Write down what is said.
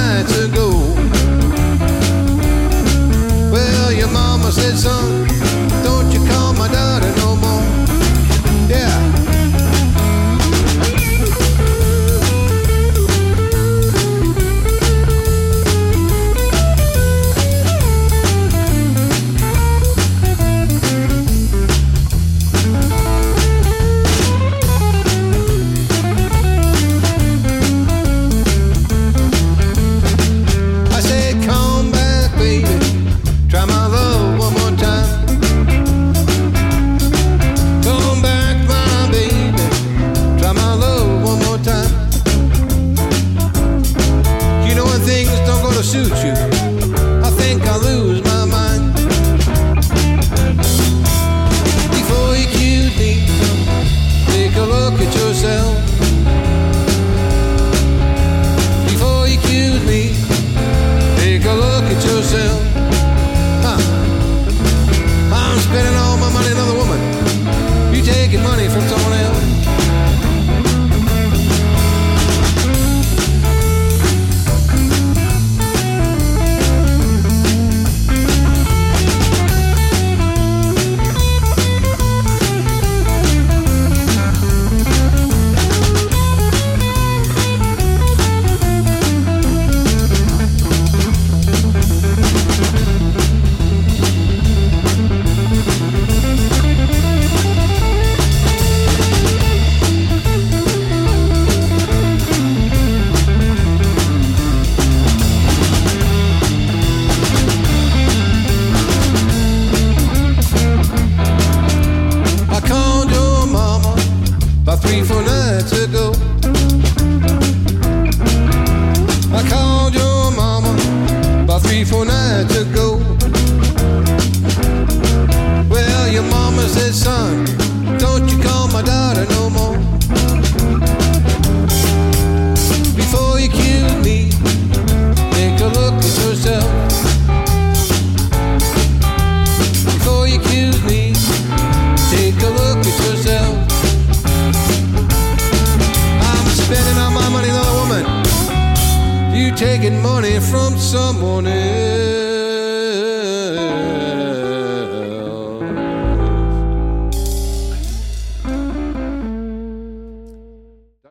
nights ago. Well, your mama said, son, don't you call my daughter no more. Yeah. Suit you, I think I'll lose my mind. Before you accuse me, take a look at yourself. Before you accuse me, take a look at yourself. I'm spending all my money on another woman. You taking money from someone else. About 3-4 nights ago, I called your mama. About 3-4 nights ago. Well, your mama said, son, don't you call my daughter no more. Before you accuse me, take a look at yourself. Before you accuse me, take a look at yourself. Spending all my money on a woman. You taking money from someone else.